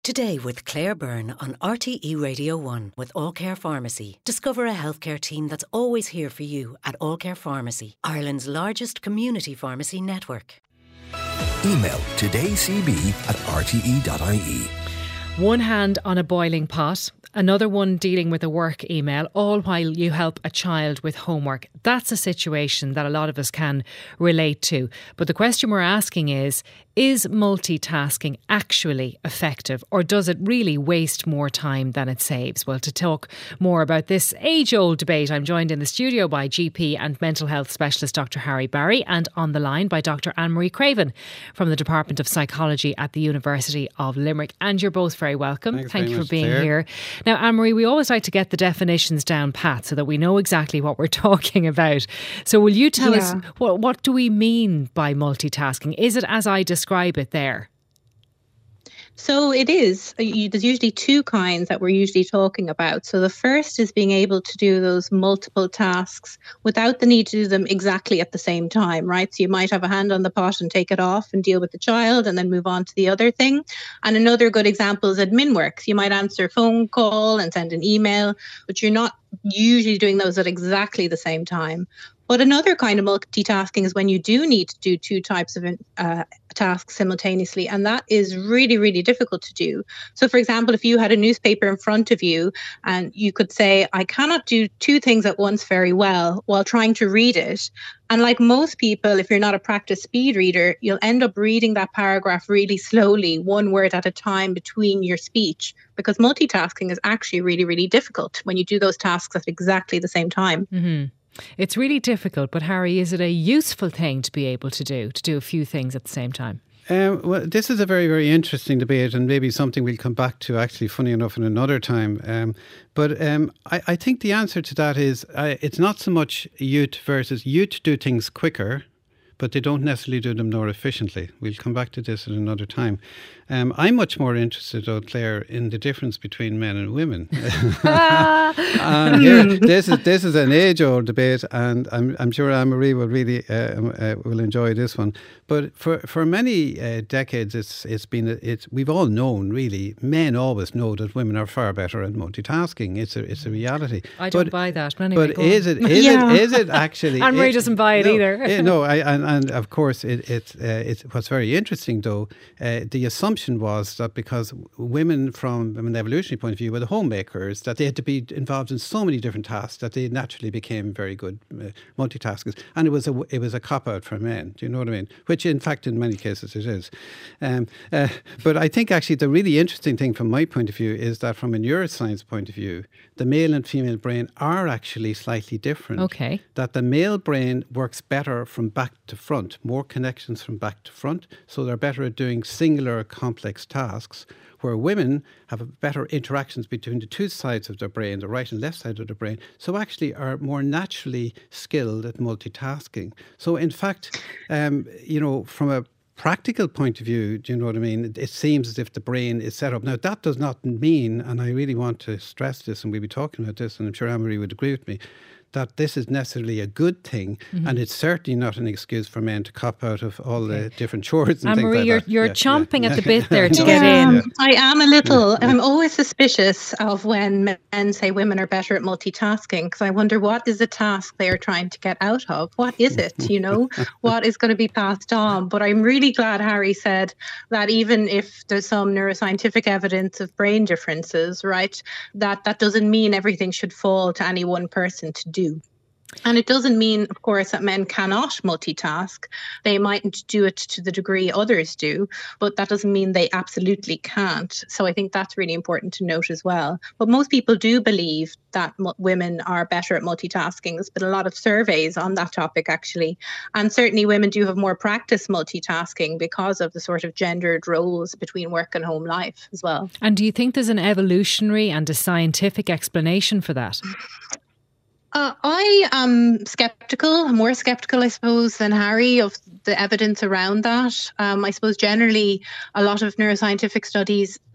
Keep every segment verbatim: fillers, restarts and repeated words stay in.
Today with Claire Byrne on R T E Radio one with All Care Pharmacy. Discover a healthcare team that's always here for you at All Care Pharmacy, Ireland's largest community pharmacy network. Email todaycb at r t e dot i e. One hand on a boiling pot, another one dealing with a work email, all while you help a child with homework. That's a situation that a lot of us can relate to. But the question we're asking is, is multitasking actually effective, or does it really waste more time than it saves? Well, to talk more about this age-old debate, I'm joined in the studio by G P and mental health specialist Doctor Harry Barry, and on the line by Doctor Anne-Marie Craven from the Department of Psychology at the University of Limerick. And you're both very welcome. Thanks Thank very you for much, being Claire. here. Now, Anne-Marie, we always like to get the definitions down pat so that we know exactly what we're talking about. So will you tell Yeah. us, what, what do we mean by multitasking? Is it as I describe it there? So it is. You, there's usually two kinds that we're usually talking about. So the first is being able to do those multiple tasks without the need to do them exactly at the same time, right? So you might have a hand on the pot and take it off and deal with the child and then move on to the other thing. And another good example is admin work. So you might answer a phone call and send an email, but you're not usually doing those at exactly the same time. But another kind of multitasking is when you do need to do two types of uh, tasks simultaneously. And that is really, really difficult to do. So, for example, if you had a newspaper in front of you and you could say, I cannot do two things at once very well while trying to read it. And like most people, if you're not a practiced speed reader, you'll end up reading that paragraph really slowly, one word at a time between your speech, because multitasking is actually really, really difficult when you do those tasks at exactly the same time. Mm-hmm. It's really difficult, but Harry, is it a useful thing to be able to do, to do a few things at the same time? Um, well, this is a very, very interesting debate, and maybe something we'll come back to, actually, funny enough, in another time. Um, but um, I, I think the answer to that is uh, it's not so much youth versus youth do things quicker, but they don't necessarily do them more efficiently. We'll come back to this at another time. Um, I'm much more interested, though, Claire, in the difference between men and women. and here, this is this is an age-old debate, and I'm I'm sure Anne-Marie will really uh, uh, will enjoy this one. But for for many uh, decades, it's it's been it's we've all known, really, men always know that women are far better at multitasking. It's a it's a reality. I don't but, buy that. But, anyway, but go is on. it is Yeah. it is it actually? Anne-Marie it- doesn't buy it no, either. eh, no, I, and and of course it it uh, it's what's very interesting though. Uh, the assumption was that because women, from an evolutionary point of view, were the homemakers, that they had to be involved in so many different tasks that they naturally became very good uh, multitaskers, and it was a it was a cop out for men. Do you know what I mean? Which, in fact, in many cases it is. Um, uh, but I think actually the really interesting thing from my point of view is that from a neuroscience point of view, the male and female brain are actually slightly different. Okay. That the male brain works better from back to front, more connections from back to front, so they're better at doing singular complex tasks, where women have better interactions between the two sides of their brain, the right and left side of the brain, so actually are more naturally skilled at multitasking. So in fact, um, you know, from a practical point of view, do you know what I mean? It, it seems as if the brain is set up. Now, that does not mean, and I really want to stress this, and we'll be talking about this, and I'm sure Anne-Marie would agree with me, that this is necessarily a good thing, mm-hmm. and it's certainly not an excuse for men to cop out of all okay. the different chores and Anne-Marie, things like you're, that. you're yeah, chomping yeah. at the bit there to Yeah. get in. Yeah, I am a little. I'm always suspicious of when men say women are better at multitasking, because I wonder what is the task they are trying to get out of? What is it, you know? What is going to be passed on? But I'm really glad Harry said that even if there's some neuroscientific evidence of brain differences, right, that that doesn't mean everything should fall to any one person to do. And it doesn't mean, of course, that men cannot multitask. They mightn't do it to the degree others do, but that doesn't mean they absolutely can't. So I think that's really important to note as well. But most people do believe that m- women are better at multitasking. There's been a lot of surveys on that topic, actually. And certainly women do have more practice multitasking because of the sort of gendered roles between work and home life as well. And do you think there's an evolutionary and a scientific explanation for that? Uh, I am sceptical, more sceptical, I suppose, than Harry of the evidence around that. Um, I suppose generally a lot of neuroscientific studies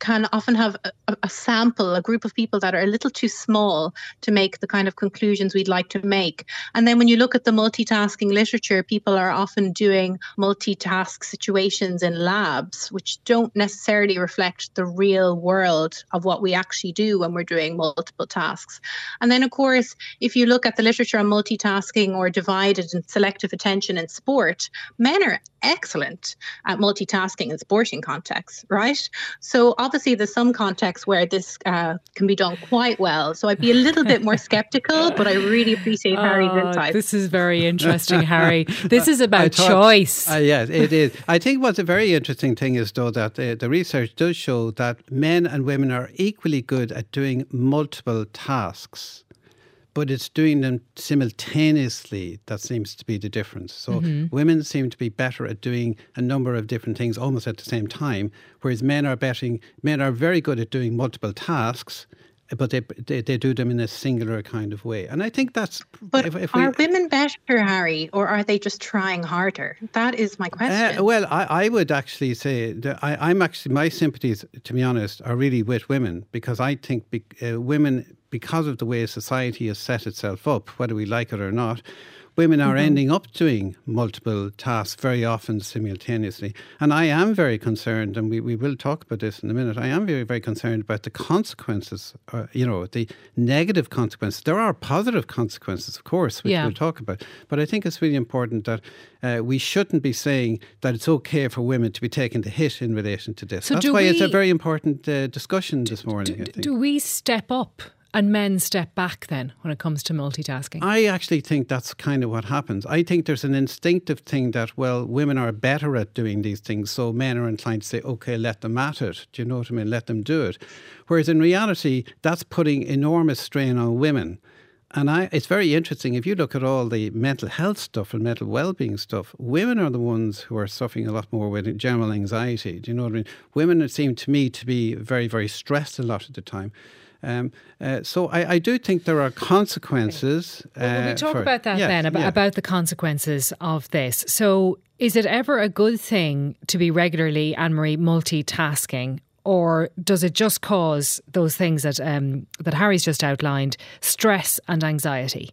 can often have a, a sample, a group of people that are a little too small to make the kind of conclusions we'd like to make. And then when you look at the multitasking literature, people are often doing multitask situations in labs, which don't necessarily reflect the real world of what we actually do when we're doing multiple tasks. And then, of course, if you look at the literature on multitasking or divided and selective attention in sport, men are excellent at multitasking in sporting contexts, right? So obviously there's some contexts where this uh, can be done quite well. So I'd be a little bit more skeptical, but I really appreciate Harry's oh, insight. This is very interesting, Harry. This is about thought, choice. Uh, yes, it is. I think what's a very interesting thing is, though, that uh, the research does show that men and women are equally good at doing multiple tasks, but it's doing them simultaneously that seems to be the difference. So mm-hmm. women seem to be better at doing a number of different things almost at the same time, whereas men are betting, men are very good at doing multiple tasks, but they, they they do them in a singular kind of way. And I think that's... But if, if we, are women better, Harry, or are they just trying harder? That is my question. Uh, well, I, I would actually say that I, I'm actually, my sympathies, to be honest, are really with women, because I think be, uh, women... because of the way society has set itself up, whether we like it or not, women are mm-hmm. ending up doing multiple tasks very often simultaneously. And I am very concerned, and we, we will talk about this in a minute, I am very, very concerned about the consequences, uh, you know, the negative consequences. There are positive consequences, of course, which yeah. we'll talk about. But I think it's really important that uh, we shouldn't be saying that it's okay for women to be taking the hit in relation to this. So That's why we, it's a very important uh, discussion this morning, do, I think. Do we step up and men step back then when it comes to multitasking? I actually think that's kind of what happens. I think there's an instinctive thing that, well, women are better at doing these things, so men are inclined to say, okay, let them at it. Do you know what I mean? Let them do it. Whereas in reality, that's putting enormous strain on women. And I, it's very interesting, if you look at all the mental health stuff and mental well-being stuff, women are the ones who are suffering a lot more with general anxiety. Do you know what I mean? Women seem to me to be very, very stressed a lot of the time. Um, uh, so I, I do think there are consequences. Uh, well, we'll talk for, about that yeah, then, about, yeah. about the consequences of this. So is it ever a good thing to be regularly, Anne-Marie, multitasking? Or does it just cause those things that um, that Harry's just outlined, stress and anxiety?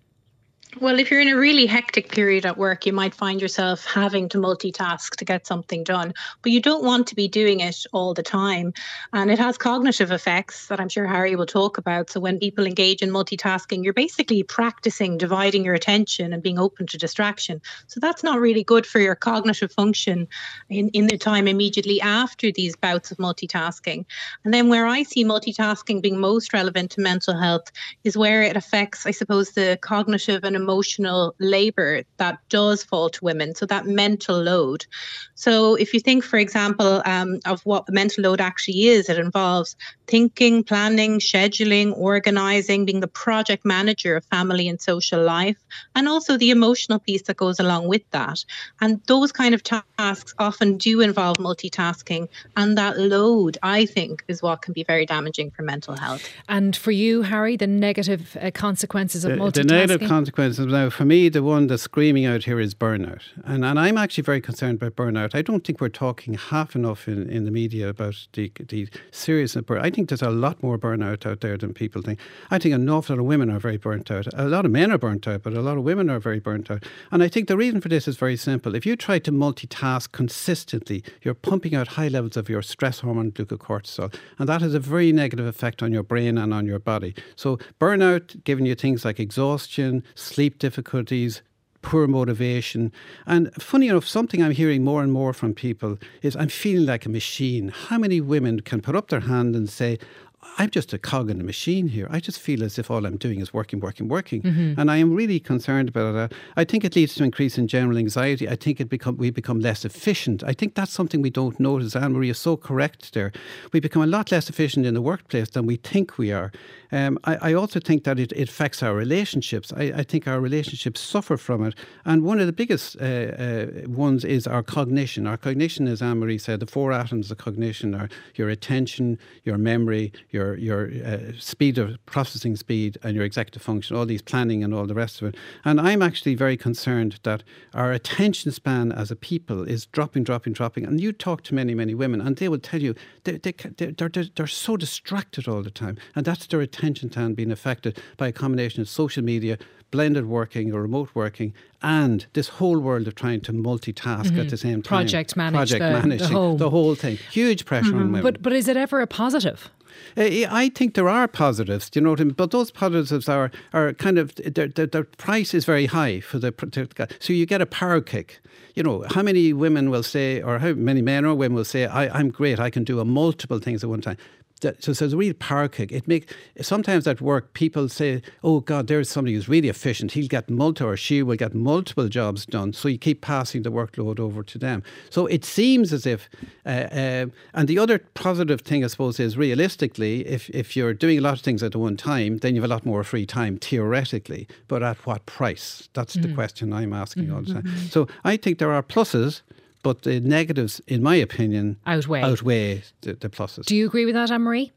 Well, if you're in a really hectic period at work, you might find yourself having to multitask to get something done, but you don't want to be doing it all the time. And it has cognitive effects that I'm sure Harry will talk about. So when people engage in multitasking, you're basically practicing dividing your attention and being open to distraction. So that's not really good for your cognitive function in, in the time immediately after these bouts of multitasking. And then where I see multitasking being most relevant to mental health is where it affects, I suppose, the cognitive and emotional labor that does fall to women, so that mental load. So if you think, for example, um, of what the mental load actually is, it involves thinking, planning, scheduling, organising, being the project manager of family and social life, and also the emotional piece that goes along with that. And those kind of tasks often do involve multitasking, and that load, I think, is what can be very damaging for mental health. And for you, Harry, the negative uh, consequences of the, multitasking? The negative consequences, now for me, the one that's screaming out here is burnout. And, and I'm actually very concerned about burnout. I don't think we're talking half enough in, in the media about the, the seriousness of burnout. I think there's a lot more burnout out there than people think. I think an awful lot of women are very burnt out. A lot of men are burnt out, but a lot of women are very burnt out. And I think the reason for this is very simple. If you try to multitask consistently, you're pumping out high levels of your stress hormone, glucocortisol, and that has a very negative effect on your brain and on your body. So burnout, giving you things like exhaustion, sleep difficulties, poor motivation. And funny enough, something I'm hearing more and more from people is, I'm feeling like a machine. How many women can put up their hand and say, I'm just a cog in the machine here. I just feel as if all I'm doing is working, working, working. Mm-hmm. And I am really concerned about that. I think it leads to increase in general anxiety. I think it become we become less efficient. I think that's something we don't notice. Anne-Marie is so correct there. We become a lot less efficient in the workplace than we think we are. Um, I, I also think that it, it affects our relationships. I, I think our relationships suffer from it. And one of the biggest uh, uh, ones is our cognition. Our cognition, as Anne-Marie said, the four atoms of cognition are your attention, your memory, your your uh, speed of processing speed and your executive function, all these planning and all the rest of it. And I'm actually very concerned that our attention span as a people is dropping, dropping, dropping. And you talk to many, many women and they will tell you they, they, they're, they're, they're so distracted all the time. And that's their attention span being affected by a combination of social media, blended working or remote working, and this whole world of trying to multitask mm-hmm. at the same time. Project manage Project the, managing the home. The whole thing. Huge pressure mm-hmm. on women. But, but is it ever a positive? Uh, I think there are positives, do you know what I mean? But those positives are, are kind of, their, their, their price is very high for the, so you get a power kick. You know, how many women will say, or how many men or women will say, I, I'm great, I can do a multiple things at one time. So, so it's a real power kick. It make sometimes at work people say, "Oh God, there's somebody who's really efficient. He'll get multiple, or she will get multiple jobs done." So you keep passing the workload over to them. So it seems as if, uh, uh, and the other positive thing I suppose is realistically, if if you're doing a lot of things at one time, then you have a lot more free time theoretically. But at what price? That's mm-hmm. the question I'm asking mm-hmm. all the time. Mm-hmm. So I think there are pluses, but the negatives, in my opinion, outweigh, outweigh the, the pluses. Do you agree with that, Anne-Marie?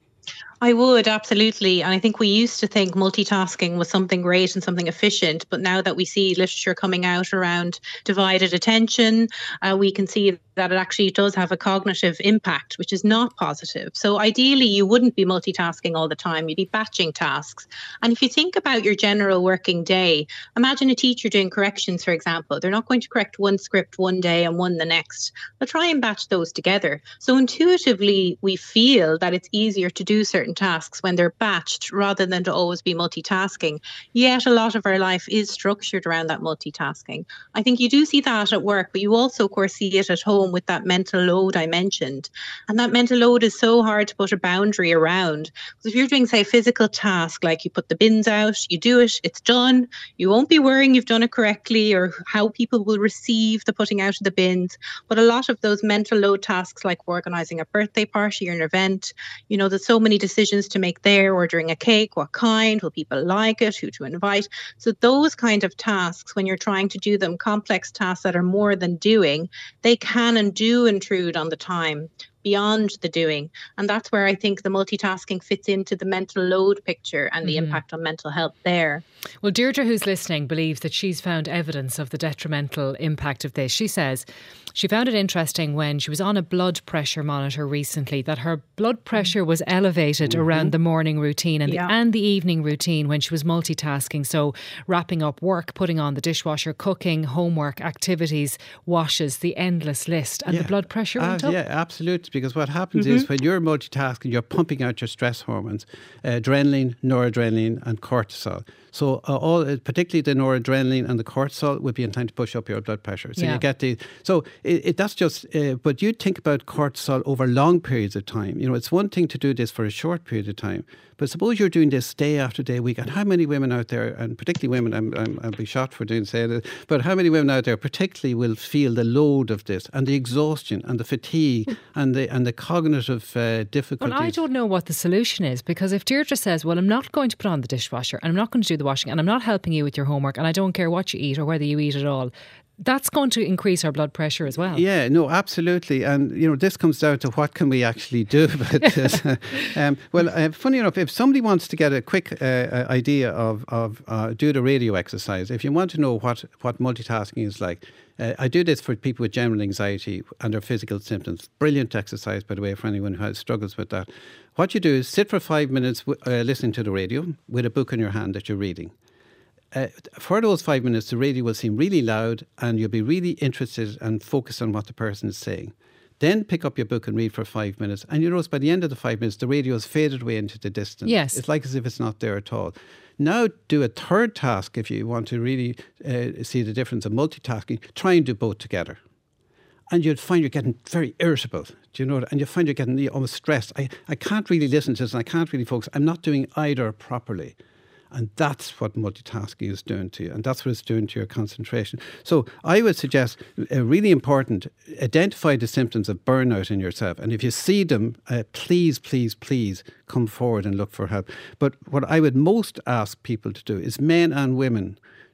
I would, absolutely. And I think we used to think multitasking was something great and something efficient. But now that we see literature coming out around divided attention, uh, we can see that it actually does have a cognitive impact, which is not positive. So ideally, you wouldn't be multitasking all the time. You'd be batching tasks. And if you think about your general working day, imagine a teacher doing corrections, for example. They're not going to correct one script one day and one the next. They'll try and batch those together. So intuitively, we feel that it's easier to do certain tasks when they're batched rather than to always be multitasking. Yet a lot of our life is structured around that multitasking. I think you do see that at work, but you also, of course, see it at home with that mental load I mentioned. And that mental load is so hard to put a boundary around. Because if you're doing, say, a physical task, like you put the bins out, you do it, it's done. You won't be worrying you've done it correctly or how people will receive the putting out of the bins. But a lot of those mental load tasks, like organising a birthday party or an event, you know, there's so many decisions to make there, ordering a cake, what kind, will people like it, who to invite. So those kind of tasks, when you're trying to do them, complex tasks that are more than doing, they can and do intrude on the time beyond the doing. And that's where I think the multitasking fits into the mental load picture and the mm-hmm. impact on mental health there. Well, Deirdre, who's listening, believes that she's found evidence of the detrimental impact of this. She says she found it interesting when she was on a blood pressure monitor recently that her blood pressure was elevated mm-hmm. around the morning routine and, yeah. the, and the evening routine when she was multitasking. So wrapping up work, putting on the dishwasher, cooking, homework, activities, washes, the endless list. And yeah. the blood pressure went uh, up. Yeah, absolutely. Because what happens mm-hmm. is when you're multitasking, you're pumping out your stress hormones, uh, adrenaline, noradrenaline and cortisol. So uh, all, particularly the noradrenaline and the cortisol would be inclined to push up your blood pressure. So yeah. you get the, so it, it, that's just, uh, but you think about cortisol over long periods of time. You know, it's one thing to do this for a short period of time, but suppose you're doing this day after day, week, and how many women out there, and particularly women, I'm, I'm, I'll be shot for doing saying this, but how many women out there particularly will feel the load of this and the exhaustion and the fatigue and the and the cognitive uh, difficulties? Well, I don't know what the solution is, because if Deirdre says, well, I'm not going to put on the dishwasher and I'm not going to do the washing and I'm not helping you with your homework and I don't care what you eat or whether you eat at all, that's going to increase our blood pressure as well. Yeah, no, absolutely. And, you know, this comes down to what can we actually do about this. um, well, uh, funny enough, if somebody wants to get a quick uh, idea of, of uh, do the radio exercise, if you want to know what, what multitasking is like, uh, I do this for people with general anxiety and their physical symptoms. Brilliant exercise, by the way, for anyone who has struggles with that. What you do is sit for five minutes w- uh, listening to the radio with a book in your hand that you're reading. Uh, for those five minutes, the radio will seem really loud and you'll be really interested and focused on what the person is saying. Then pick up your book and read for five minutes. And you notice by the end of the five minutes, the radio has faded away into the distance. Yes. It's like as if it's not there at all. Now do a third task if you want to really uh, see the difference of multitasking. Try and do both together. And you'd find you're getting very irritable, do you know? And you find you're getting almost stressed. I, I can't really listen to this and I can't really focus. I'm not doing either properly. And that's what multitasking is doing to you. And that's what it's doing to your concentration. So I would suggest, uh, really important, identify the symptoms of burnout in yourself. And if you see them, uh, please, please, please come forward and look for help. But what I would most ask people to do is men and women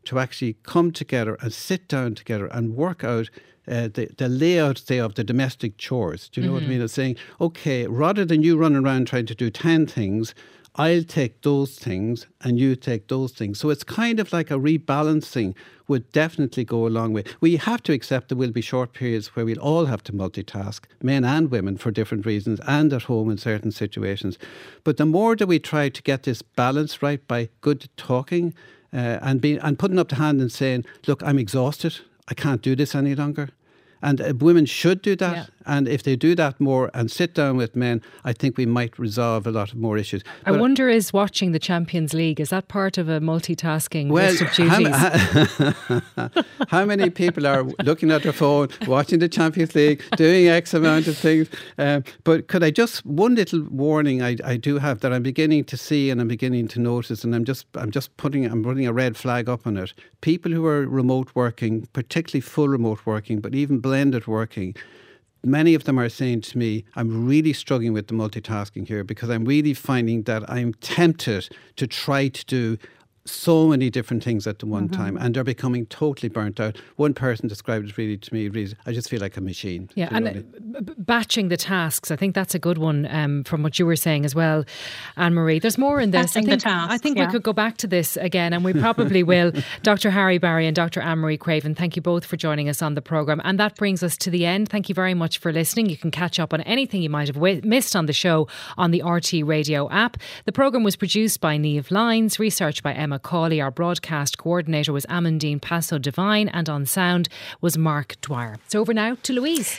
to actually come together and sit down together and work out Uh, the, the layout, say, of the domestic chores. Do you know mm-hmm. what I mean? It's saying, okay, rather than you running around trying to do ten things, I'll take those things and you take those things. So it's kind of like a rebalancing would definitely go a long way. We have to accept there will be short periods where we'll all have to multitask, men and women for different reasons, and at home in certain situations. But the more that we try to get this balance right by good talking uh, and, be, and putting up the hand and saying, look, I'm exhausted, I can't do this any longer. And uh, women should do that. Yeah. And if they do that more and sit down with men, I think we might resolve a lot of more issues. I but wonder, is watching the Champions League, is that part of a multitasking well, list of duties? How, how many people are looking at their phone, watching the Champions League, doing X amount of things? Um, but could I just, one little warning I, I do have that I'm beginning to see and I'm beginning to notice, and I'm just I'm just putting, I'm putting a red flag up on it. People who are remote working, particularly full remote working, but even blended working, many of them are saying to me, I'm really struggling with the multitasking here because I'm really finding that I'm tempted to try to do so many different things at the one mm-hmm. time, and they're becoming totally burnt out. One person described it really to me, really, I just feel like a machine. Yeah, and uh, b- batching the tasks, I think that's a good one um, from what you were saying as well, Anne-Marie. There's more in this. Batching I think, the tasks, I think yeah. we could go back to this again, and we probably will. Doctor Harry Barry and Doctor Anne-Marie Craven, thank you both for joining us on the programme. And that brings us to the end. Thank you very much for listening. You can catch up on anything you might have w- missed on the show on the R T Radio app. The programme was produced by Niamh Lyons, researched by Emma Cawley. Our broadcast coordinator was Amandine Passo Devine, and on sound was Mark Dwyer. It's over now to Louise.